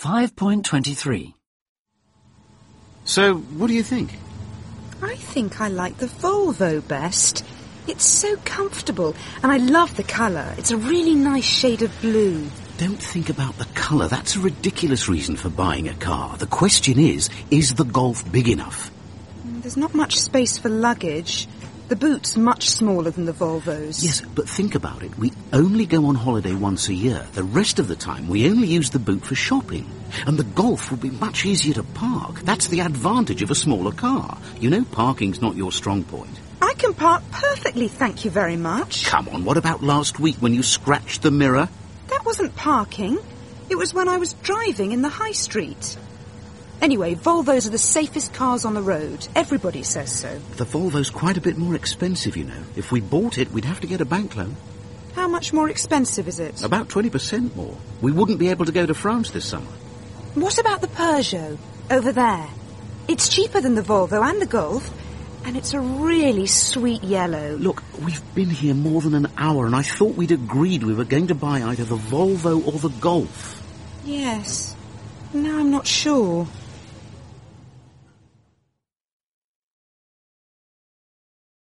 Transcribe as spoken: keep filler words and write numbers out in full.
five point twenty-three. So, what do you think? I think I like the Volvo best. It's so comfortable, and I love the colour. It's a really nice shade of blue. Don't think about the colour. That's a ridiculous reason for buying a car. The question is, is the Golf big enough? There's not much space for luggage. The boot's much smaller than the Volvo's. Yes, but think about it. We only go on holiday once a year. The rest of the time, we only use the boot for shopping. And the Golf will be much easier to park. That's the advantage of a smaller car. You know, parking's not your strong point. I can park perfectly, thank you very much. Come on, what about last week when you scratched the mirror? That wasn't parking. It was when I was driving in the high street. Anyway, Volvos are the safest cars on the road. Everybody says so. The Volvo's quite a bit more expensive, you know. If we bought it, we'd have to get a bank loan. How much more expensive is it? About twenty percent more. We wouldn't be able to go to France this summer. What about the Peugeot? Over there. It's cheaper than the Volvo and the Golf, and it's a really sweet yellow. Look, we've been here more than an hour, and I thought we'd agreed we were going to buy either the Volvo or the Golf. Yes. Now I'm not sure.